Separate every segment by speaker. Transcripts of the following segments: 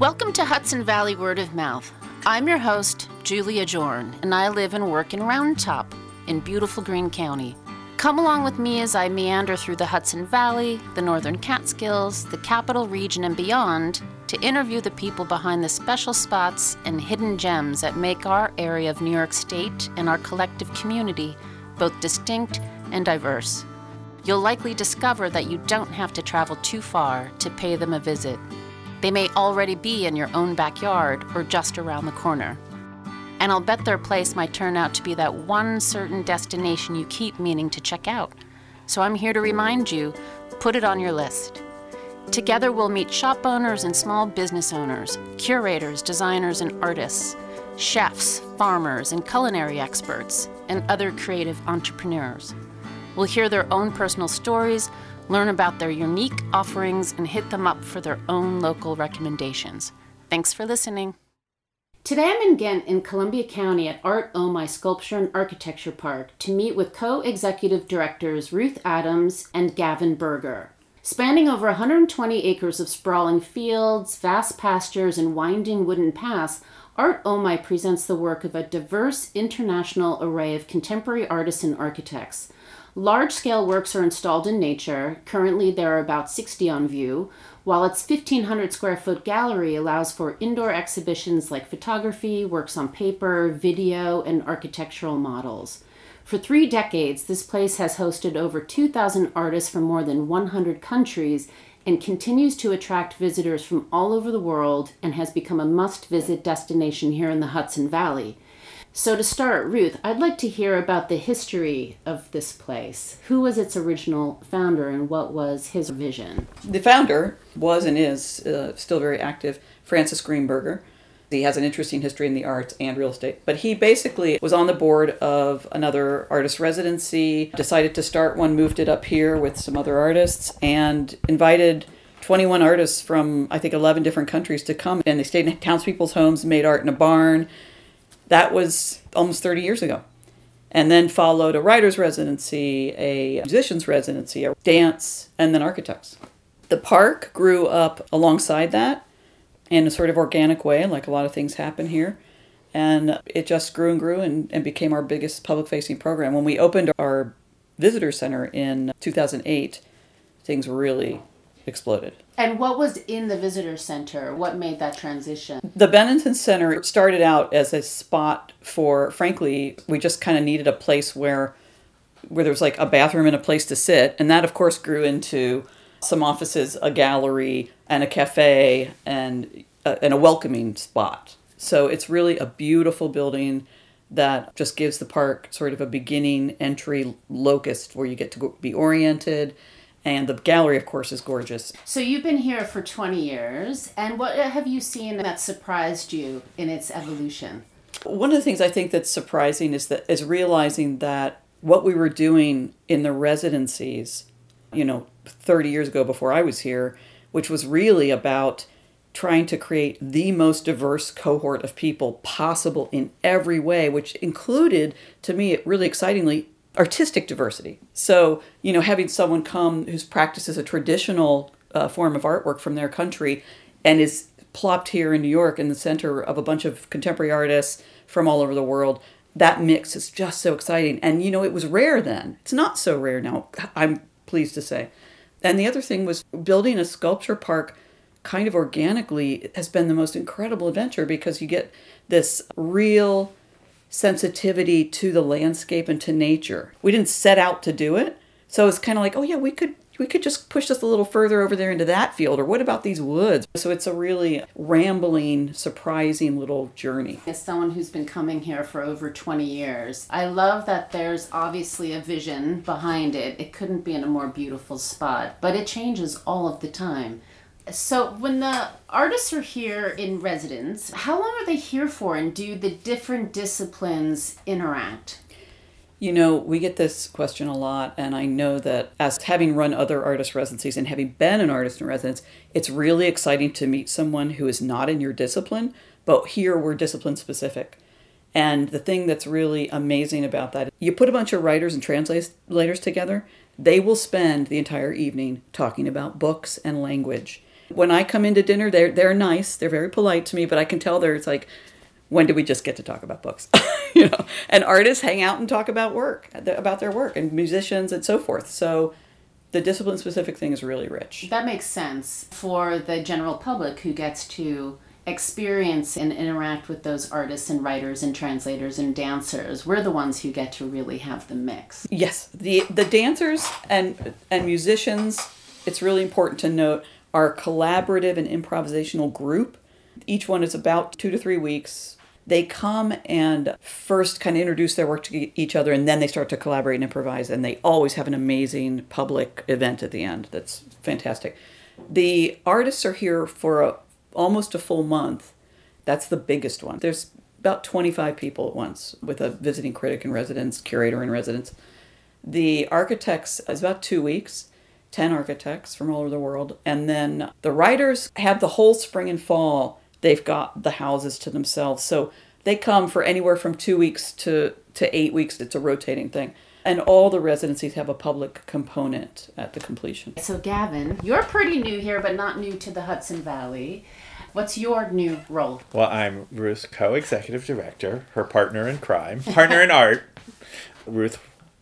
Speaker 1: Welcome to Hudson Valley Word of Mouth. I'm your host, Julia Jorn, and I live and work in Round Top in beautiful Greene County. Come along with me as I meander through the Hudson Valley, the Northern Catskills, the Capital Region, and beyond to interview the people behind the special spots and hidden gems that make our area of New York State and our collective community both distinct and diverse. You'll likely discover that you don't have to travel too far to pay them a visit. They may already be in your own backyard or just around the corner. And I'll bet their place might turn out to be that one certain destination you keep meaning to check out. So I'm here to remind you, put it on your list. Together we'll meet shop owners and small business owners, curators, designers, and artists, chefs, farmers, and culinary experts, and other creative entrepreneurs. We'll hear their own personal stories, learn about their unique offerings, and hit them up for their own local recommendations. Thanks for listening. Today I'm in Ghent in Columbia County at Art Omai Sculpture and Architecture Park to meet with co-executive directors Ruth Adams and Gavin Berger. Spanning over 120 acres of sprawling fields, vast pastures, and winding wooden paths, Art Omai presents the work of a diverse international array of contemporary artists and architects. Large-scale works are installed in nature. Currently, there are about 60 on view, while its 1,500-square-foot gallery allows for indoor exhibitions like photography, works on paper, video, and architectural models. For 3 decades, this place has hosted over 2,000 artists from more than 100 countries and continues to attract visitors from all over the world and has become a must-visit destination here in the Hudson Valley. So to start, Ruth, I'd like to hear about the history of this place. Who was its original founder and what was his vision?
Speaker 2: The founder was and is still very active, Francis Greenberger. He has an interesting history in the arts and real estate. But he basically was on the board of another artist residency, decided to start one, moved it up here with some other artists, and invited 21 artists from, I think, 11 different countries to come. And they stayed in townspeople's homes, made art in a barn. That was almost 30 years ago. And then followed a writer's residency, a musician's residency, a dance, and then architects. The park grew up alongside that in a sort of organic way, like a lot of things happen here. And it just grew and grew and became our biggest public-facing program. When we opened our visitor center in 2008, things really exploded.
Speaker 1: And what was in the visitor center? What made that transition?
Speaker 2: The Bennington Center started out as a spot for, frankly, we just kind of needed a place where there was like a bathroom and a place to sit. And that, of course, grew into some offices, a gallery, and a cafe, and a welcoming spot. So it's really a beautiful building that just gives the park sort of a beginning entry locus where you get to be oriented. And the gallery, of course, is gorgeous.
Speaker 1: So you've been here for 20 years, and what have you seen that surprised you in its evolution?
Speaker 2: One of the things I think that's surprising is realizing that what we were doing in the residencies, 30 years ago before I was here, which was really about trying to create the most diverse cohort of people possible in every way, which included, to me, really excitingly, artistic diversity. So, having someone come whose practices a traditional form of artwork from their country and is plopped here in New York in the center of a bunch of contemporary artists from all over the world, that mix is just so exciting. And, it was rare then. It's not so rare now, I'm pleased to say. And the other thing was building a sculpture park kind of organically has been the most incredible adventure because you get this real sensitivity to the landscape and to nature. We didn't set out to do it. So it's kind of like, oh yeah, we could just push this a little further over there into that field, or what about these woods? So it's a really rambling, surprising little journey.
Speaker 1: As someone who's been coming here for over 20 years, I love that there's obviously a vision behind it. It couldn't be in a more beautiful spot, but it changes all of the time. So when the artists are here in residence, how long are they here for, and do the different disciplines interact?
Speaker 2: We get this question a lot, and I know that as having run other artist residencies and having been an artist in residence, it's really exciting to meet someone who is not in your discipline, but here we're discipline specific. And the thing that's really amazing about that, you put a bunch of writers and translators together, they will spend the entire evening talking about books and language. When I come into dinner, they're nice. They're very polite to me, but I can tell it's like, when did we just get to talk about books? And artists hang out and talk about about their work, and musicians and so forth. So the discipline-specific thing is really rich.
Speaker 1: That makes sense for the general public who gets to experience and interact with those artists and writers and translators and dancers. We're the ones who get to really have the mix.
Speaker 2: Yes, the dancers and musicians, it's really important to note, are a collaborative and improvisational group. Each one is about 2 to 3 weeks. They come and first kind of introduce their work to each other, and then they start to collaborate and improvise, and they always have an amazing public event at the end. That's fantastic. The artists are here for almost a full month. That's the biggest one. There's about 25 people at once, with a visiting critic in residence, curator in residence. The architects is about 2 weeks, 10 architects from all over the world. And then the writers have the whole spring and fall. They've got the houses to themselves. So they come for anywhere from 2 weeks to 8 weeks. It's a rotating thing. And all the residencies have a public component at the completion.
Speaker 1: So Gavin, you're pretty new here, but not new to the Hudson Valley. What's your new role?
Speaker 3: Well, I'm Ruth's co-executive director, her partner in crime, partner in art. Ruth,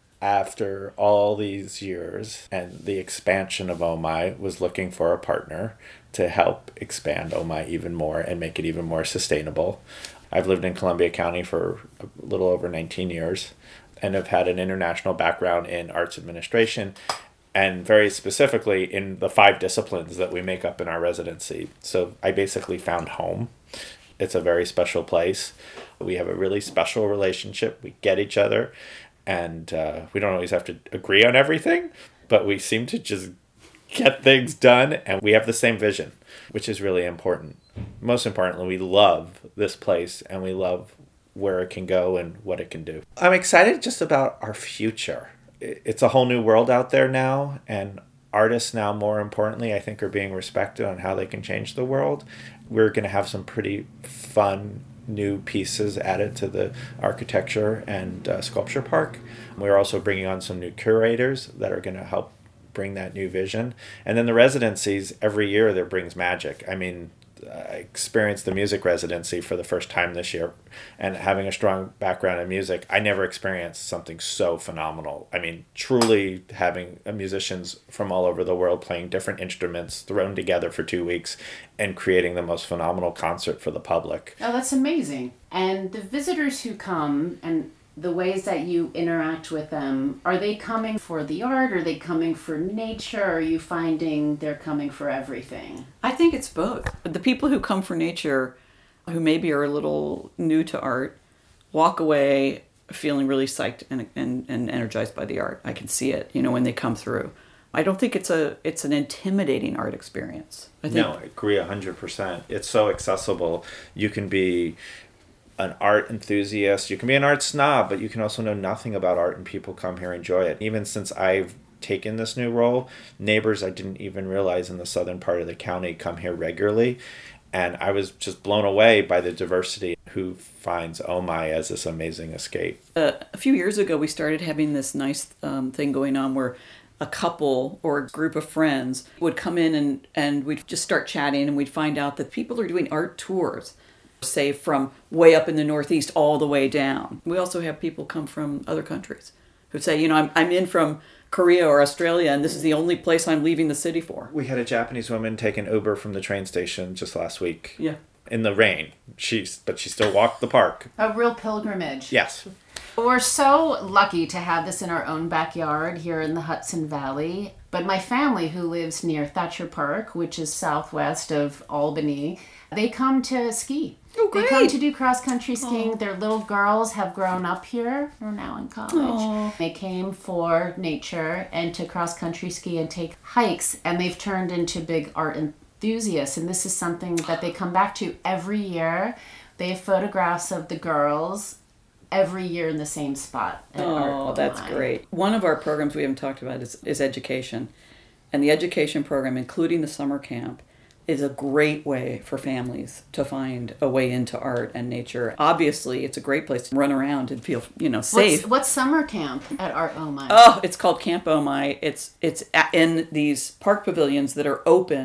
Speaker 3: after all these years and the expansion of OMI, was looking for a partner to help expand OMI even more and make it even more sustainable. I've lived in Columbia County for a little over 19 years and have had an international background in arts administration, and very specifically in the 5 disciplines that we make up in our residency. So I basically found home. It's a very special place. We have a really special relationship. We get each other, and we don't always have to agree on everything, but we seem to just get things done, and we have the same vision, which is really important. Most importantly, we love this place, and we love where it can go and what it can do. I'm excited just about our future. It's a whole new world out there now, and artists now, more importantly, I think, are being respected on how they can change the world. We're going to have some pretty fun new pieces added to the architecture and sculpture park. We're also bringing on some new curators that are going to help bring that new vision. And then the residencies, every year that brings magic. I mean, I experienced the music residency for the first time this year, and having a strong background in music, I never experienced something so phenomenal. I mean, truly having musicians from all over the world playing different instruments thrown together for 2 weeks and creating the most phenomenal concert for the public.
Speaker 1: Oh, that's amazing. And the visitors who come and the ways that you interact with them, are they coming for the art? Are they coming for nature? Or are you finding they're coming for everything?
Speaker 2: I think it's both. The people who come for nature, who maybe are a little new to art, walk away feeling really psyched and energized by the art. I can see it, when they come through. I don't think it's an intimidating art experience.
Speaker 3: No, I agree 100%. It's so accessible. You can be an art enthusiast, you can be an art snob, but you can also know nothing about art, and people come here and enjoy it. Even since I've taken this new role, neighbors I didn't even realize in the southern part of the county come here regularly, and I was just blown away by the diversity who finds OMI as this amazing escape.
Speaker 2: A few years ago, we started having this nice thing going on where a couple or a group of friends would come in and we'd just start chatting, and we'd find out that people are doing art tours, say from way up in the Northeast all the way down. We also have people come from other countries who say, I'm in from Korea or Australia, and this is the only place I'm leaving the city for.
Speaker 3: We had a Japanese woman take an Uber from the train station just last week.
Speaker 2: Yeah.
Speaker 3: In the rain. But she still walked the park.
Speaker 1: A real pilgrimage.
Speaker 3: Yes.
Speaker 1: We're so lucky to have this in our own backyard here in the Hudson Valley. But my family, who lives near Thatcher Park, which is southwest of Albany, they come to ski.
Speaker 2: Oh, great.
Speaker 1: They come to do cross-country skiing. Their little girls have grown up here. They're now in college.
Speaker 2: Aww.
Speaker 1: They came for nature and to cross-country ski and take hikes, and they've turned into big art enthusiasts. And this is something that they come back to every year. They have photographs of the girls every year in the same spot.
Speaker 2: Oh, that's great. One of our programs we haven't talked about is education. And the education program, including the summer camp, is a great way for families to find a way into art and nature. Obviously, it's a great place to run around and feel, safe.
Speaker 1: What's summer camp at Art OMI?
Speaker 2: Oh, it's called Camp OMI. It's in these park pavilions that are open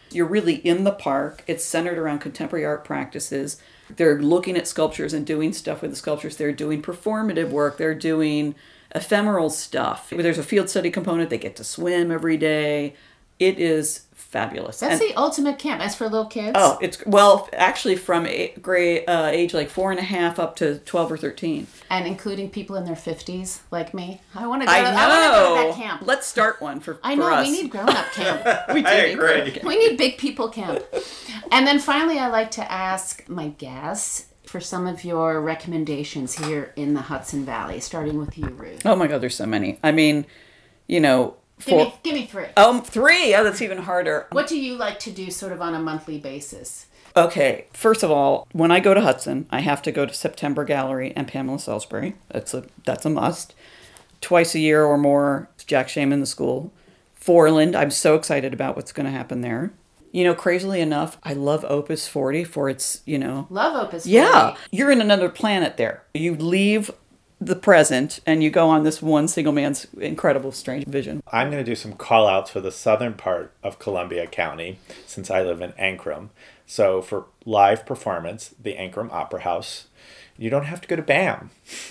Speaker 2: You're really in the park. It's centered around contemporary art practices. They're looking at sculptures and doing stuff with the sculptures. They're doing performative work. They're doing ephemeral stuff. There's a field study component. They get to swim every day. It is fabulous.
Speaker 1: That's the ultimate camp. As for little kids?
Speaker 2: Oh, it's, actually from age like 4.5 up to 12 or 13.
Speaker 1: And including people in their 50s, like me. I want to go,
Speaker 2: I
Speaker 1: to that camp.
Speaker 2: Let's start one for
Speaker 1: I know,
Speaker 2: us.
Speaker 1: we need grown-up camp.
Speaker 2: We do.
Speaker 3: I agree.
Speaker 1: We need big people camp. And then finally, I like to ask my guests for some of your recommendations here in the Hudson Valley, starting with you, Ruth.
Speaker 2: Oh my God, there's so many. I mean, you know,
Speaker 1: Give me 3.
Speaker 2: 3. Oh, that's even harder.
Speaker 1: What do you like to do sort of on a monthly basis?
Speaker 2: Okay, first of all, when I go to Hudson, I have to go to September Gallery and Pamela Salisbury. That's a must. Twice a year or more, Jack Shaman, the school. Forland, I'm so excited about what's going to happen there. You know, crazily enough, I love Opus 40 for its, you know...
Speaker 1: Love Opus 40.
Speaker 2: Yeah, you're in another planet there. You leave the present and you go on this one single man's incredible strange vision.
Speaker 3: I'm going to do some call outs for the southern part of Columbia County since I live in Ankrum. So for live performance, the Ankrum Opera House, you don't have to go to BAM.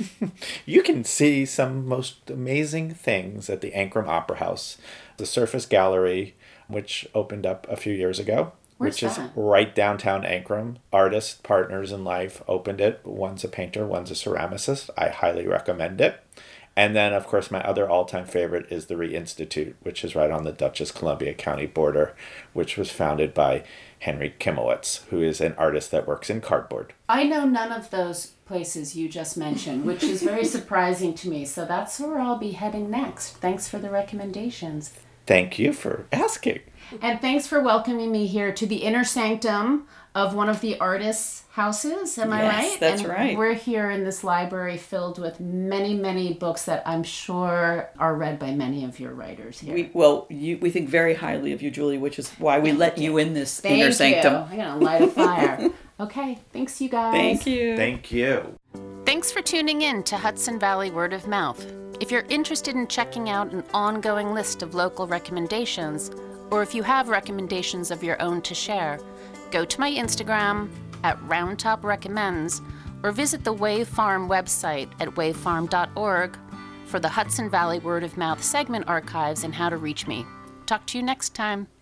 Speaker 3: You can see some most amazing things at the Ankrum Opera House. The Surface Gallery, which opened up a few years ago.
Speaker 1: Where's
Speaker 3: which
Speaker 1: that?
Speaker 3: is right downtown Ankrum. Artist partners in life opened it. One's a painter, one's a ceramicist. I highly recommend it. And then, of course, my other all-time favorite is the Re-Institute, which is right on the Dutchess-Columbia County border, which was founded by Henry Kimowitz, who is an artist that works in cardboard.
Speaker 1: I know none of those places you just mentioned, which is very surprising to me. So that's where I'll be heading next. Thanks for the recommendations.
Speaker 3: Thank you for asking.
Speaker 1: And thanks for welcoming me here to the inner sanctum of one of the artists' houses. Am I right?
Speaker 2: Yes, that's
Speaker 1: and
Speaker 2: right.
Speaker 1: We're here in this library filled with many, many books that I'm sure are read by many of your writers here.
Speaker 2: We think very highly of you, Julie, which is why we let you in this inner sanctum.
Speaker 1: I'm going to light a fire. Okay, thanks you guys.
Speaker 2: Thank you.
Speaker 3: Thank you.
Speaker 1: Thanks for tuning in to Hudson Valley Word of Mouth. If you're interested in checking out an ongoing list of local recommendations, or if you have recommendations of your own to share, go to my Instagram at RoundTopRecommends or visit the Wave Farm website at wavefarm.org for the Hudson Valley Word of Mouth segment archives and how to reach me. Talk to you next time.